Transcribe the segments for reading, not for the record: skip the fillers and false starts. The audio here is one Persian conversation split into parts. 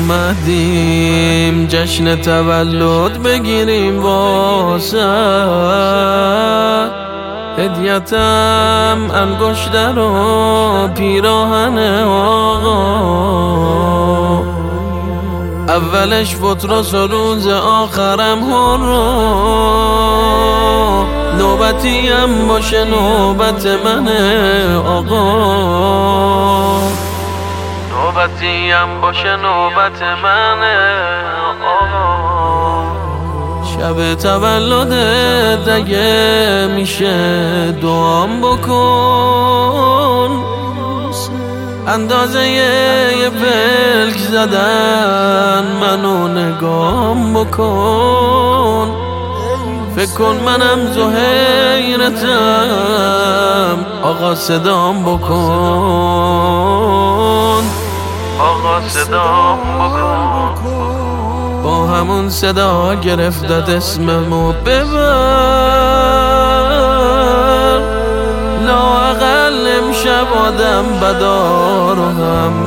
اومدیم جشن تولد بگیریم واسه هدیتم انگشتر و پیراهن آقا، اولش بطرس و روز آخرم هرو، نوبتیم باشه نوبت منه آقا، نوبتیم باشه نوبت منه آقا. شب تولدت اگه میشه دعام بکن، اندازه یه پلک زدن منو نگام بکن، فکر کن منم زهیرتم آقا صدام بکن، آقا صدام بکن. با همون صدا گرفتت اسممو ببر، لااقل امشب آدم بدار و هم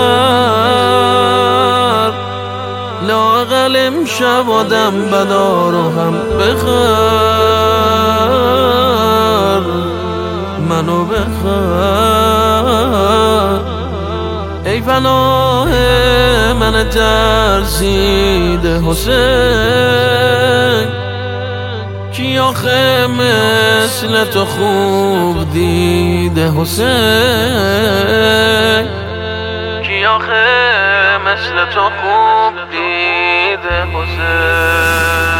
بخر، لااقل امشب آدم بدار و هم بخر، منو بخر. ای پناه من ترسیده حسین، کی آخه مثل تو خوب دیده حسین، کی آخه مثل تو خوب دیده حسین.